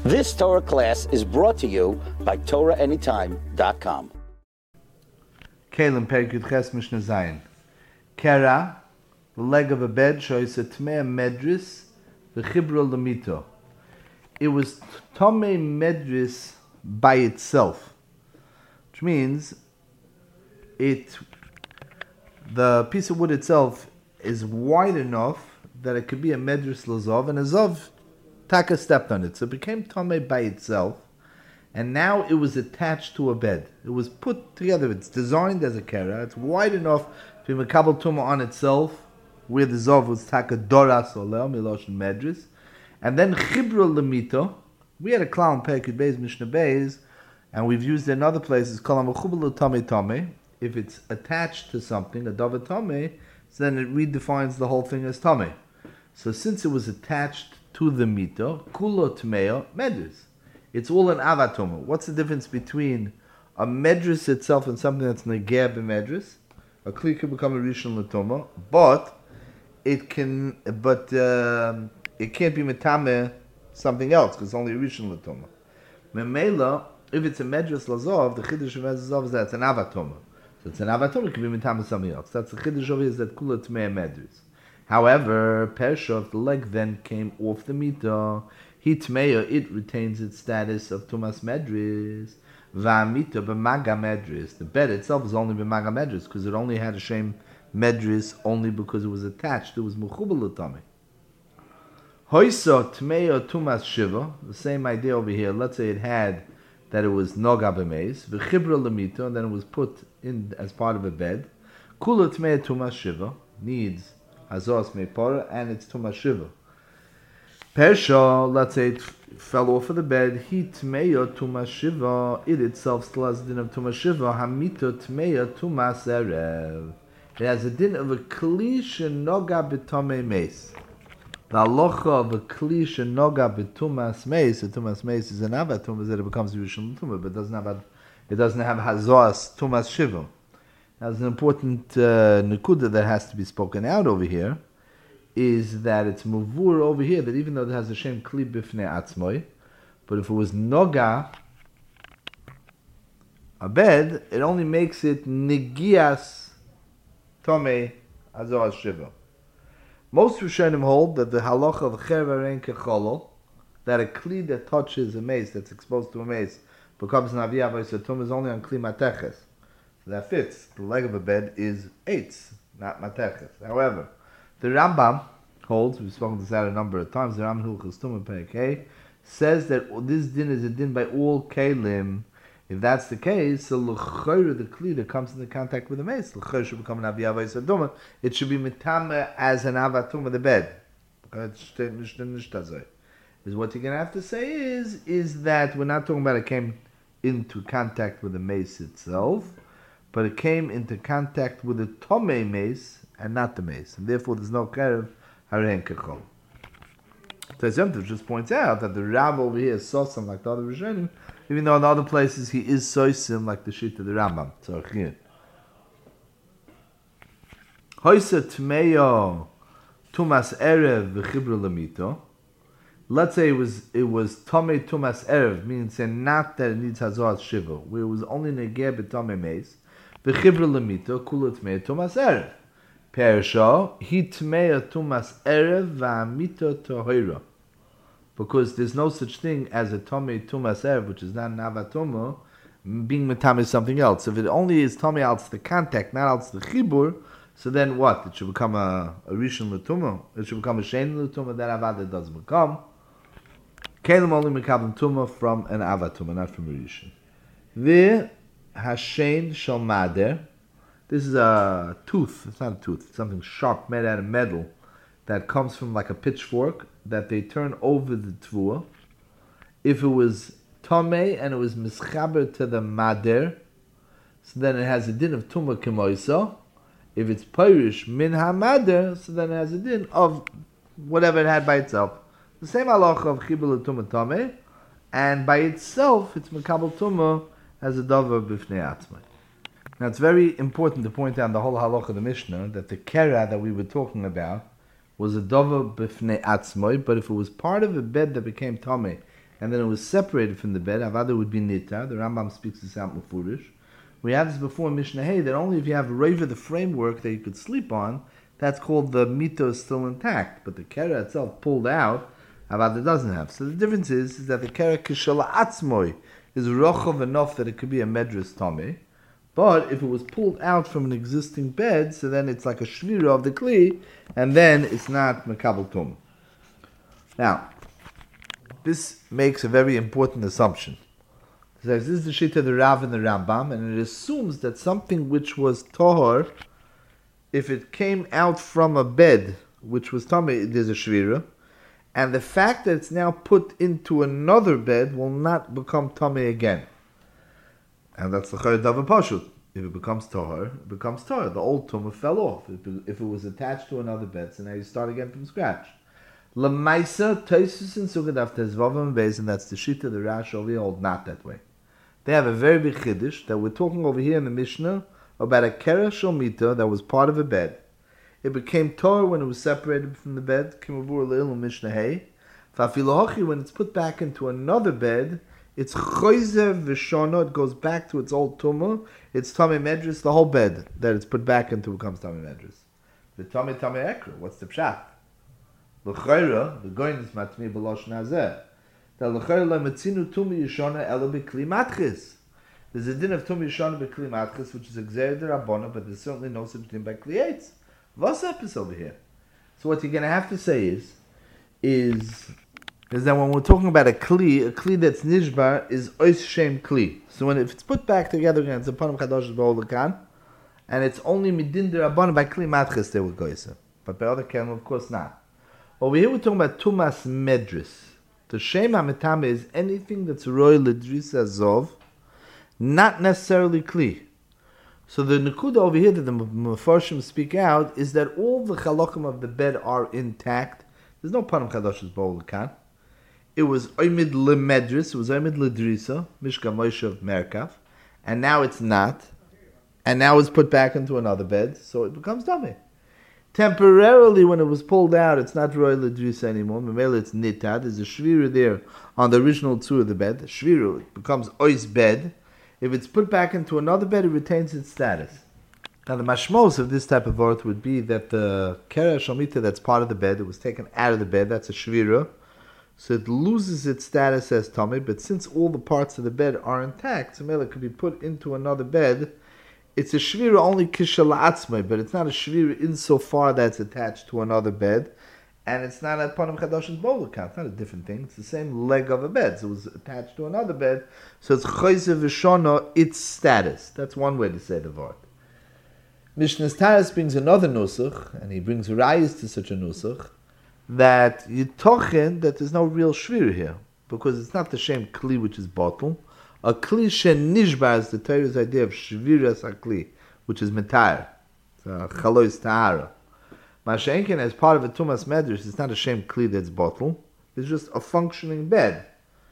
This Torah class is brought to you by TorahAnytime.com. Kalim Perikut Ches Mishnah Zayin. Kera, the leg of a bed, shows a Tmei Medris, the Chibra Lamito. It was Tomei Medris by itself, which means the piece of wood itself is wide enough that it could be a Medris Lazov, and a Zov Taka stepped on it. So it became Tomei by itself, and now it was attached to a bed. It was put together. It's designed as a kera. It's wide enough to be Mekabel Tumah on itself, where the Zov was Taka Doras Olel, Miloshin Medris. And then Chibra Lamito. We had a clown, Perikut Beis, Mishnah Beis, and we've used it in other places, Kolam Chubal Tomei Tomei. If it's attached to something, a Davar Tomei, so then it redefines the whole thing as Tomei. So since it was attached to the mito, kulo tmeo medris. It's all an avatoma. What's the difference between a medris itself and something that's negeh b'medris? A kli could become a rishon l'toma, but it can't be metame something else because it's only a rishon l'toma. Memela, if it's a medris lazov, the chiddush of lazov is that it's an avatoma. So it's an avatoma, it can be metame something else. That's the chiddush of it, is that kulo tmeo medris. However, Persha, if the leg then came off the mita, hitmeya, it retains its status of Tumas Medris. Va'mita b'maga Medris. The bed itself is only b'maga Medris because it only had a shame Medris only because it was attached. It was muchubal l'tami. Hoysa tmeya Tumas Shiva. The same idea over here. Let's say it had that it was noga b'meis v'chibra l'mita, and then it was put in as part of a bed. Kula tmeya Tumas Shiva needs Azos Meipora, and it's Tumas Shiva. Persha, let's say it fell off of the bed, He Tmeya Tumas Shiva, it itself still has a din of Tumas Shiva, Hamito Tmeya Tumas Erev. It has a din of a Kli Shenoga B'Tomei Meis. The halacha of a Kli Shenoga B'Tumas Meis, the Tumas Meis is an Avatum, is that it becomes Rishon L'Tumah, but it doesn't have Hazos Tumas Shiva. There's an important nekuda that has to be spoken out over here, is that it's muvur over here, that even though it has a shem kli bifnei atzmoi, but if it was noga, a bed, it only makes it nigias tomei azor shiva. Most Rishonim hold that the halacha of chervarein kecholol, that a kli that touches a mace, that's exposed to a mace, becomes an aviyah v'yisatum, is only on kli mateches. That fits. The leg of a bed is eitz, not mateches. However, the Rambam holds, we've spoken this out a number of times, the Rambam Hilchos Tumah Perek says that this din is a din by all kelim. If that's the case, so l'chayr, the kli that comes into contact with the mace, l'chayr should become an aviyah v'yisaduma. It should be mitame as an avatum of the bed. Is what you're going to have to say is that we're not talking about it came into contact with the mace itself, but it came into contact with the Tomei mace and not the mace. And therefore there's no Kerev Haren Kechol. Tzemtiv just points out that the Rav over here is Sosim like the other Rishonim, even though in other places he is Sosim like the Shit of the Rambam. So here. Hoysa Tmeyo Tumas Erev V'chibra Lamito. Let's say it was Tomei Tumas Erev, meaning saying not that it needs Hazor Shiva, where it was only Negeh B'Tomei mace. V'chibra lemito kula tmeya tumas erev. Persha he tmeya tumas erev v'amito tohira. Because there's no such thing as a tomei tumas erev, which is not an avatoma, being metame is something else. If it only is tomei out the contact, not out the chibur, so then what? It should become a rishon l'tumah. It should become a shein l'tumah. That avada doesn't become. Kelim only mekabel tumah from an avatoma, not from a rishon. The Hashen Shalmader. This is a tooth. It's not a tooth. It's something sharp made out of metal that comes from like a pitchfork that they turn over the tvua. If it was tomei and it was mischaber to the mader, so then it has a din of tumah kemoisa. If it's pirish min hamader, so then it has a din of whatever it had by itself. The same halacha of chibul tumah tomei, and by itself it's mekabel tumah as a davar b'fnei atzmai. Now it's very important to point out the whole halacha of the Mishnah that the kera that we were talking about was a davar b'fnei atzmai, but if it was part of a bed that became tamei and then it was separated from the bed, avada would be nitar. The Rambam speaks this out mufurish. We had this before in Mishnah Hay, that only if you have reiva, the framework that you could sleep on, that's called the mito is still intact, but the kera itself pulled out, avada doesn't have. So the difference is that the kera kishala atzmoi is rochov enough that it could be a medras tomei, but if it was pulled out from an existing bed, so then it's like a shvira of the kli, and then it's not mekabel tum. Now, this makes a very important assumption. This is the shita of the Rav and the Rambam, and it assumes that something which was tahor, if it came out from a bed which was tamei, there's a shvira, and the fact that it's now put into another bed will not become tamei again. And that's the chayr davar pashut. If it becomes tahor, it becomes tahor. The old tumah fell off. If it was attached to another bed, so now you start again from scratch. Lamaisa, Taisus and Sukkot after Zvavim Beis, and that's the shita the Rash over here hold not that way. They have a very big chiddush that we're talking over here in the Mishnah about a kera shomita that was part of a bed. It became tahor when it was separated from the bed. Kimavur leil Mishnah Hay. Fafilahachi, when it's put back into another bed, it's choizer v'shona. It goes back to its old tumah. It's tamei medris. The whole bed that it's put back into becomes tamei medris. The tamei ekra. What's the pshat? L'chayra, the goyin is matmi b'losh nazeh. That l'chayra le'metzinu tumi yishona elo b'kli matchis. There's a din of tumi yishona b'kli matchis, which is exer derabona, but there's certainly no such din by kli eitz. What's up is over here? So what you're going to have to say is that when we're talking about a kli that's nishbar is ois shem kli. So if it's put back together again, it's a panim chadosh b'olakan, and it's only midin derabona by kli matchis they would go yisa. But by other kelim, of course not. Over here we're talking about tumas medris. The shem hametame is anything that's roy ledrisa zov, not necessarily kli. So the nekuda over here that the Mefarshim speak out is that all the chalokim of the bed are intact. There's no panim chadash's b'olakan. It was oimid lemedris, it was oimid ledrisa, mishka moshe of merkav, and now it's not, and now it's put back into another bed, so it becomes tamei. Temporarily, when it was pulled out, it's not roy ledrisa anymore. Memela, it's nitad. There's a shvira there on the original two of the bed. The shvira becomes ois bed. If it's put back into another bed, it retains its status. Now, the mashmos of this type of worth would be that the kera shomita that's part of the bed, it was taken out of the bed, that's a shvira, so it loses its status as tamei, but since all the parts of the bed are intact, so it could be put into another bed. It's a shvira only kishala atzmai, but it's not a shvira insofar that it's attached to another bed, and it's not a panim chadash's b'olakan. It's not a different thing. It's the same leg of a bed. So it was attached to another bed. So it's choyze v'shona, its status. That's one way to say the word. Mishnah's Taras brings another nusach, and he brings rayas to such a nusach, that you tochen that there's no real shvira here, because it's not the same kli which is bottle. A kli shen nishbar is the Torah's idea of shviras hakli, which is metar, chalois tahara. Mashenkin, as part of a tumas medrish, it's not a shem kli that's bottle. It's just a functioning bed.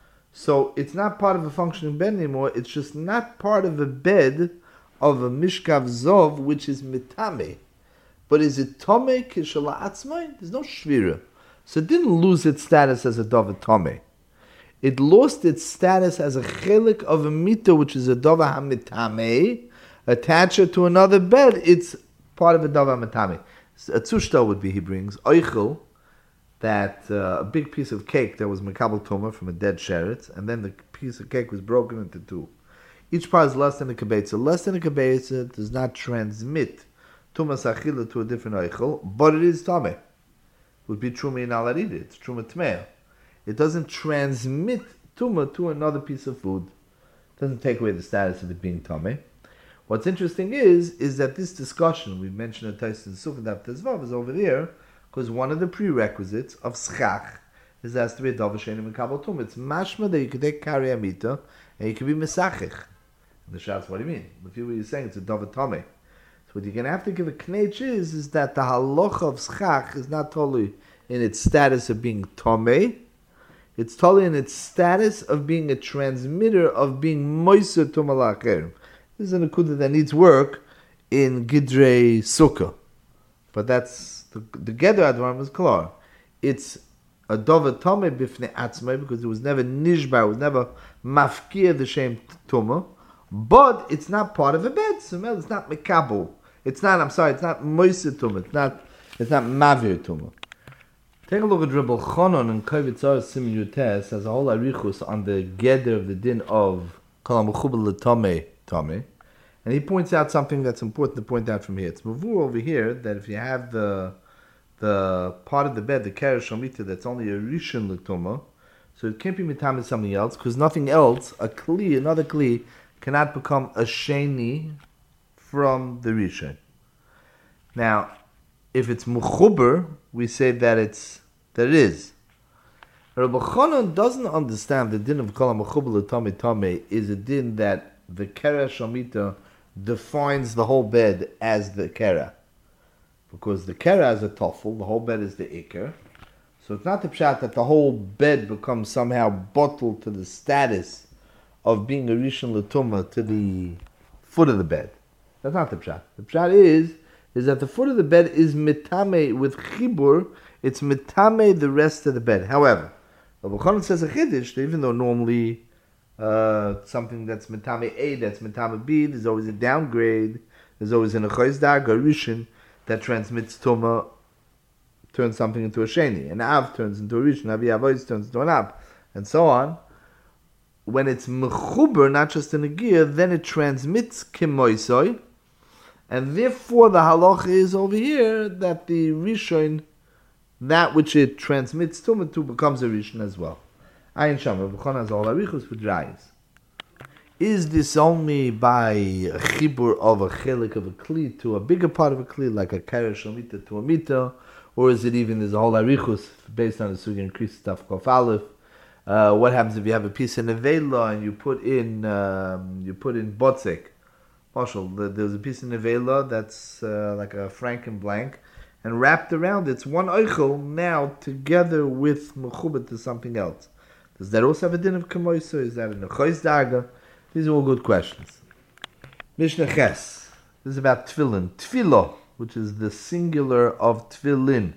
So it's not part of a functioning bed anymore. It's just not part of a bed of a mishkav zov, which is mitame. But is it tomei kishala atzmai? There's no shvira. So it didn't lose its status as a dova tomei. It lost its status as a chelik of a mita, which is a dova hamitame, attached to another bed. It's part of a dova hamitame. A tzushta would be, he brings, oichel, that a big piece of cake that was mekabel tumah from a dead sheretz, and then the piece of cake was broken into two. Each part is less than a kibetza. Less than a kibetza does not transmit tumas achila to a different oichel, but it is tameh. Would be truma in alarida. It's truma tmeah. It doesn't transmit tumah to another piece of food. It doesn't take away the status of it being tameh. What's interesting is that this discussion, we mentioned at Tyson Sukkot Tezvav, is over there, because one of the prerequisites of schach is there has to be a davar she'einu mekabel tumah. It's mashma that you could take kari amita, and you could be mesachich. And the shas, what do you mean? If you were saying it's a davar tameh. So what you're going to have to give a knech is that the halacha of schach is not totally in its status of being tameh. It's totally in its status of being a transmitter of being moiser tumah la'acherim. This is a nekuda that needs work in Gidrei Sukkah. But that's, the Gedra Advarim is klar. It's a dover tome bifnei atzmai, because it was never nishbar, it was never mafkir the shem tumah, but it's not part of a bed. So it's not mekabel. It's not moise tumah. It's not mavir tumah. Take a look at Rebbe Chonon and Kovitzar Simin Yutes has a whole arichus on the geder of the din of Kol HaMechubel L'Tomei, and he points out something that's important to point out from here. It's mavur over here that if you have the part of the bed, the keresh shomita, that's only a rishon l'tumah, so it can't be mitam with something else, because nothing else, another kli, cannot become a sheni from the rishon. Now, if it's mechuber, we say that it is. Rabbi Chonon doesn't understand the din of Kol HaMechubel L'Tomei is a din that the keresh shomita defines the whole bed as the kera. Because the kera is a tofel, the whole bed is the ikr. So it's not the pshat that the whole bed becomes somehow bottled to the status of being a rishon l'tumah to the foot of the bed. That's not the pshat. The pshat is that the foot of the bed is mitame with chibur, it's mitame the rest of the bed. However, Rabbi Chonon says a chiddush, even though normally something that's mitame A, that's mitame B, there's always a downgrade, there's always an achois darga rishon that transmits tuma, turns something into a sheni. An av turns into a rishon, avi avois turns into an ab, and so on. When it's mechuber, not just in a gear, then it transmits kimoisoi, and therefore the halacha is over here that the rishon, that which it transmits tuma to, becomes a rishon as well. Ayin Sham, Rabbi Chonon has all arichus for drayis. Is this only by a chibur of a chelik of a kli to a bigger part of a kli, like a keresh shomita to a mita, or is it even, there's a whole arichus based on the sugi and kris taf kof aleph? What happens if you have a piece of nevela and you put in botzek? Marshall, there's a piece of nevela that's like a franken blank, and wrapped around it's one oichel now together with mechubet to something else. Does that also have a din of kamoisa? Is that in a chois darga? These are all good questions. Mishnah Ches. This is about tefillin. Tefillah, which is the singular of tefillin.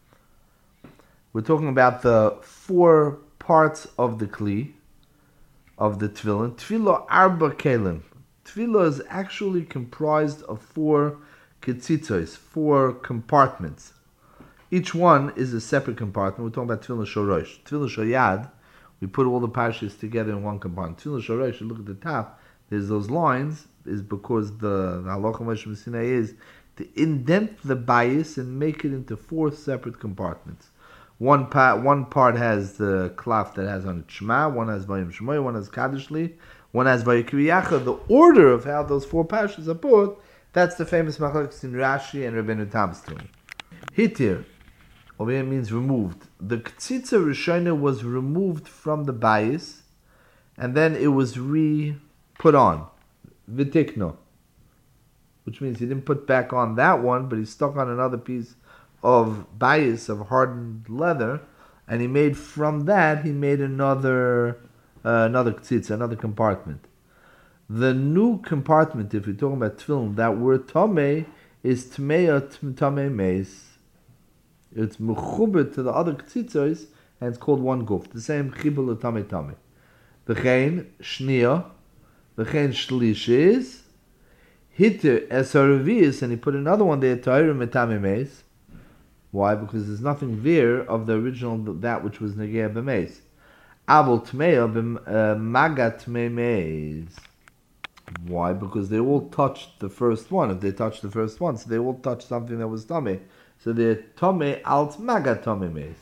We're talking about the 4 parts of the kli, of the tefillin. Tefillah arba kelim. Tefillah is actually comprised of 4 ketzitzos, 4 compartments. Each one is a separate compartment. We're talking about tefillah shorosh. Tefillah shoyad, we put all the parshas together in one compartment. Tefillah shorosh, you look at the top, there's those lines, is because the halacha Moshe Sinai is to indent the bias and make it into 4 separate compartments. One part has the klaf that has on it Shema, one has Vayim Shemoy, one has Kadishli, one has Vayikriyacha. The order of how those 4 parshas are put, that's the famous machlokes in Rashi and Rabbeinu Tam's doing. Hitir, over here means removed. The Ktsitza Rishona was removed from the bias, and then it was put on. Vitikno. Which means he didn't put back on that one, but he stuck on another piece of bias, of hardened leather, and he made from that, another ktsitza, another compartment. The new compartment, if you're talking about tefillin, that word tamei is tmeya tamei meis. It's mechuber to the other ktsitzos, and it's called one guf. The same chibur tamei tamei. V'chein shnia, v'chein shlishis, hitter esaravius, and he put another one there, ta'ira metamei meis. Why? Because there's nothing there of the original, that which was negeh b'meis. Avol tmeya b'magat meis. Why? Because they all touched the first one. If they touched the first one, so they all touched something that was tameh. So they're tameh alt magat tameh meis.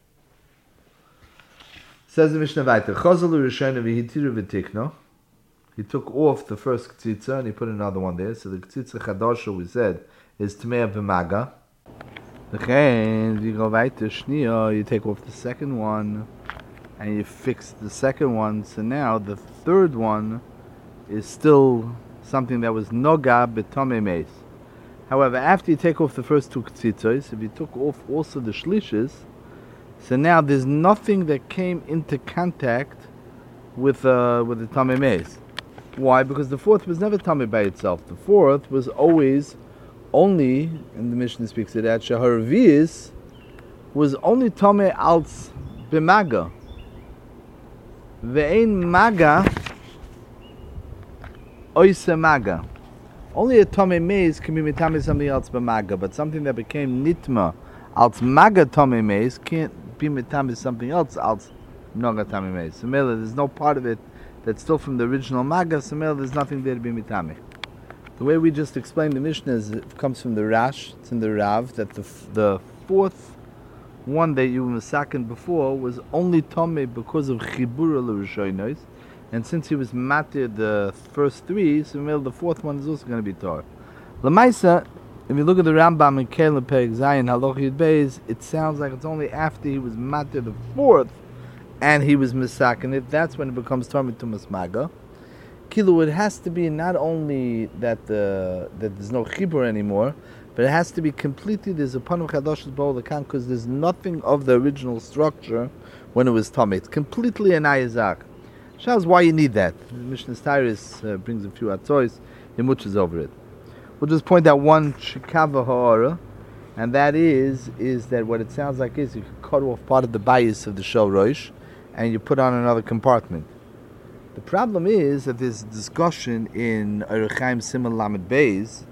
Says the Mishnah weiter. Chazalu rishayna v'hitiru v'tikno. He took off the first ktzitza and he put another one there. So the ktzitza chadasha, we said, is tmeya b'maga. Then you go weiter shnia. You take off the second one and you fix the second one. So now the third one is still something that was noga b'tamei meis. However, after you take off the first 2 ktzitzos, if you took off also the shlishis, so now there's nothing that came into contact with the tamei meis. Why? Because the 4th was never tamei by itself. The 4th was always only, and the Mishnah speaks of that, shaharvius was only Tomei als b'maga. Ve'ein maga oise maga. Only a Tomei Meis can be mitame something else b'maga, but something that became nitma als maga Tomei Meis can't be mitame something else als noga Tomei Meis. So there's no part of it that's still from the original maga, so there's nothing there to be mitame. The way we just explained the Mishnah is it comes from the Rash, it's in the Rav, that the fourth one that you were masakin before was only Tomei because of Chibura l'Rishonos, and since he was matir the first three, so the fourth one is also going to be Torah. L'maisa, if you look at the Rambam in Kelem Perek Zayin Haloch Yud Beis, it sounds like it's only after he was matir the fourth and he was masakin it, that's when it becomes Tomei Tumas Maga. Kilu, it has to be not only that there's no chibur anymore, but it has to be completely, there's a panu chadosh b'olakan, because there's nothing of the original structure when it was Tomei. It's completely an ayazak. Shows why you need that. Mishnah Tairis brings a few atzois, he muches over it. We'll just point out one shikava ha'ara, and that is that what it sounds like is you can cut off part of the bias of the shel roish, and you put on another compartment. The problem is that there's discussion in Orach Chaim Siman Lamed Beis.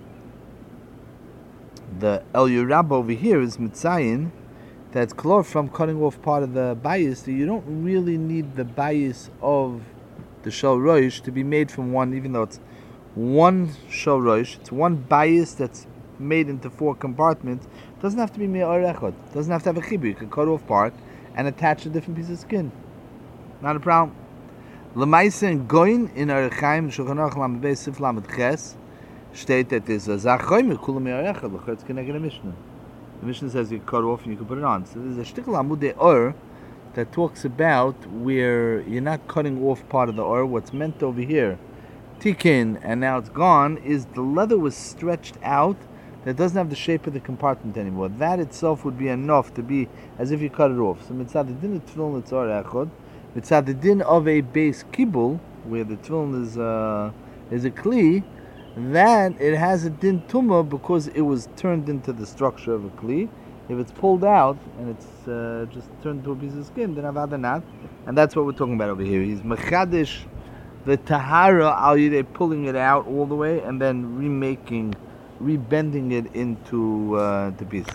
The El Yerab over here is mitzayin that's clear from cutting off part of the bias that you don't really need the bias of the shel roish to be made from one, even though it's one shel roish, it's one bias that's made into four compartments. It doesn't have to be me'or echad. It doesn't have to have a chibur. You can cut off part and attach a different piece of skin. Not a problem. L'maisa in Goyin in Orach Chaim Shulchan Aruch Lamed Beis Sif Lamed Ches state that there's a zach choymer kulam yarechad l'chutz keneged a Mishnah. The Mishnah says you cut off and you can put it on. So there's a shtickle amudei or that talks about where you're not cutting off part of the or. What's meant over here, tikin, and now it's gone, is the leather was stretched out that doesn't have the shape of the compartment anymore. That itself would be enough to be as if you cut it off. So mitzad the din of tefillin it's or echad. It's at the din of a base kibul, where the tefillin is a kli, that it has a din tumah because it was turned into the structure of a kli. If it's pulled out and it's just turned into a piece of skin, then avada not, and that's what we're talking about over here. He's mechadish the tahara al yidei pulling it out all the way and then rebending it into the pieces.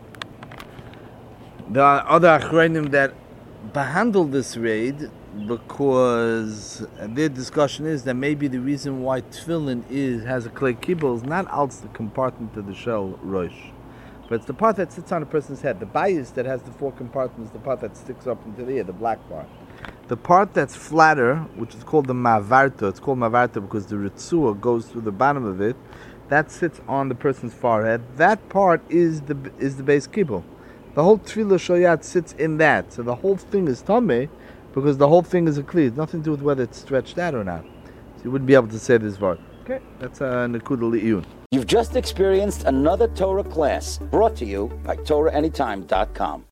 There are other achronim that behandle this raid because their discussion is that maybe the reason why tefillin has a clay kibble is not out the compartment of the shel roish, but it's the part that sits on a person's head. The bias that has the four compartments, the part that sticks up into the ear, the black part. The part that's flatter, which is called the mavarta, it's called mavarta because the ritzua goes through the bottom of it, that sits on the person's forehead. That part is the base kibble. The whole tefillah shoyat sits in that. So the whole thing is tameh because the whole thing is a kli. It's nothing to do with whether it's stretched out or not. So you wouldn't be able to say this word. Okay, that's a nekuda li'iyun. You've just experienced another Torah class brought to you by TorahAnytime.com.